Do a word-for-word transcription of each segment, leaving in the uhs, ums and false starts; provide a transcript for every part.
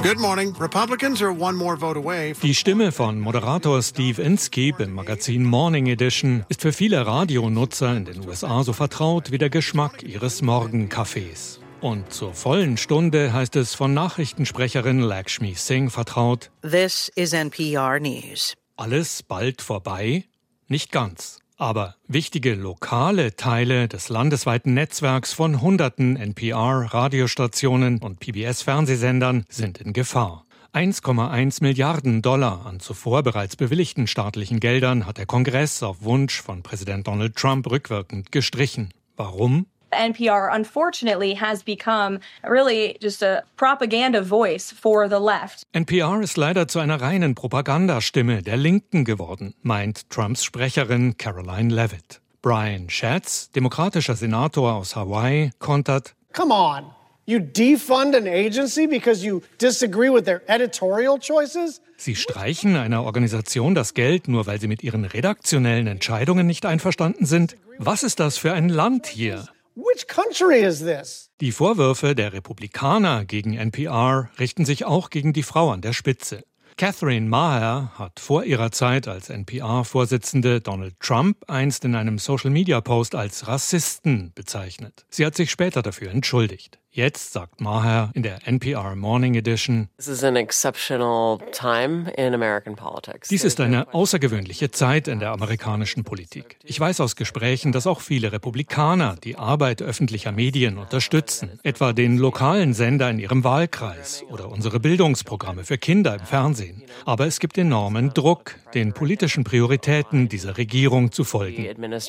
Good morning. Republicans are one more vote away. Die Stimme von Moderator Steve Inskeep im Magazin Morning Edition ist für viele Radionutzer in den U S A so vertraut wie der Geschmack ihres Morgenkaffees. Und zur vollen Stunde heißt es von Nachrichtensprecherin Lakshmi Singh vertraut: This is N P R News. Alles bald vorbei? Nicht ganz. Aber wichtige lokale Teile des landesweiten Netzwerks von hunderten N P R-Radiostationen und P B S-Fernsehsendern sind in Gefahr. eins Komma eins Milliarden Dollar an zuvor bereits bewilligten staatlichen Geldern hat der Kongress auf Wunsch von Präsident Donald Trump rückwirkend gestrichen. Warum? N P R, unfortunately, has become really just a propaganda voice for the left. N P R ist leider zu einer reinen Propagandastimme der Linken geworden, meint Trumps Sprecherin Caroline Leavitt. Brian Schatz, demokratischer Senator aus Hawaii, kontert: Come on, you defund an agency because you disagree with their editorial choices? Sie streichen einer Organisation das Geld, nur weil sie mit ihren redaktionellen Entscheidungen nicht einverstanden sind? Was ist das für ein Land hier? Which country is this? Die Vorwürfe der Republikaner gegen N P R richten sich auch gegen die Frau an der Spitze. Catherine Maher hat vor ihrer Zeit als N P R-Vorsitzende Donald Trump einst in einem Social-Media-Post als Rassisten bezeichnet. Sie hat sich später dafür entschuldigt. Jetzt sagt Maher in der N P R Morning Edition: This is an exceptional time in American politics. Dies ist eine außergewöhnliche Zeit in der amerikanischen Politik. Ich weiß aus Gesprächen, dass auch viele Republikaner die Arbeit öffentlicher Medien unterstützen, etwa den lokalen Sender in ihrem Wahlkreis oder unsere Bildungsprogramme für Kinder im Fernsehen. Aber es gibt enormen Druck, den politischen Prioritäten dieser Regierung zu folgen.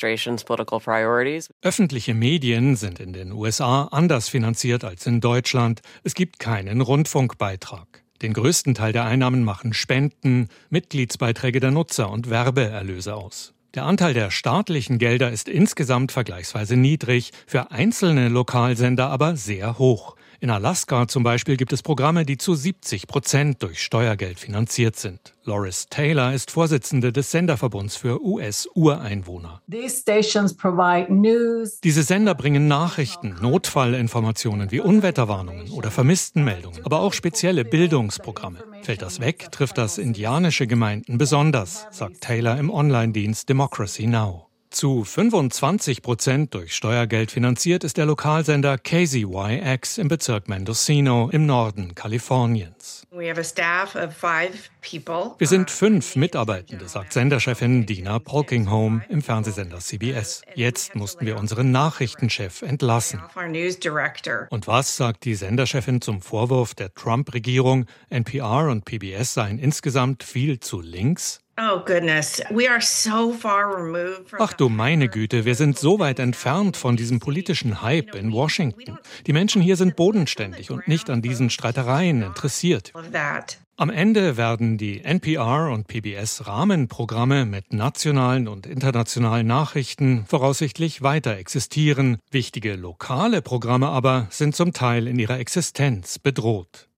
Öffentliche Medien sind in den U S A anders finanziert als in Deutschland. Es gibt keinen Rundfunkbeitrag. Den größten Teil der Einnahmen machen Spenden, Mitgliedsbeiträge der Nutzer und Werbeerlöse aus. Der Anteil der staatlichen Gelder ist insgesamt vergleichsweise niedrig, für einzelne Lokalsender aber sehr hoch. In Alaska zum Beispiel gibt es Programme, die zu siebzig Prozent durch Steuergeld finanziert sind. Loris Taylor ist Vorsitzende des Senderverbunds für U S-Ureinwohner. Diese Sender bringen Nachrichten, Notfallinformationen wie Unwetterwarnungen oder Vermisstenmeldungen, aber auch spezielle Bildungsprogramme. Fällt das weg, trifft das indianische Gemeinden besonders, sagt Taylor im Online-Dienst Democracy Now! Zu fünfundzwanzig Prozent durch Steuergeld finanziert ist der Lokalsender K Z Y X im Bezirk Mendocino im Norden Kaliforniens. Wir sind fünf Mitarbeitende, sagt Senderchefin Dina Polkinghome im Fernsehsender C B S. Jetzt mussten wir unseren Nachrichtenchef entlassen. Und was sagt die Senderchefin zum Vorwurf der Trump-Regierung, N P R und P B S seien insgesamt viel zu links? Oh goodness, we are so far removed from. Ach du meine Güte, wir sind so weit entfernt von diesem politischen Hype in Washington. Die Menschen hier sind bodenständig und nicht an diesen Streitereien interessiert. Am Ende werden die N P R und P B S-Rahmenprogramme mit nationalen und internationalen Nachrichten voraussichtlich weiter existieren. Wichtige lokale Programme aber sind zum Teil in ihrer Existenz bedroht.